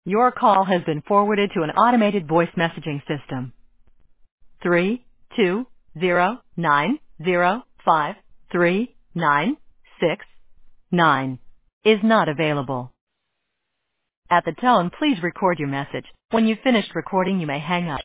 Your call has been forwarded to an automated voice messaging system. 320905396 is not available. At the tone, please record your message. When you've finished recording, you may hang up.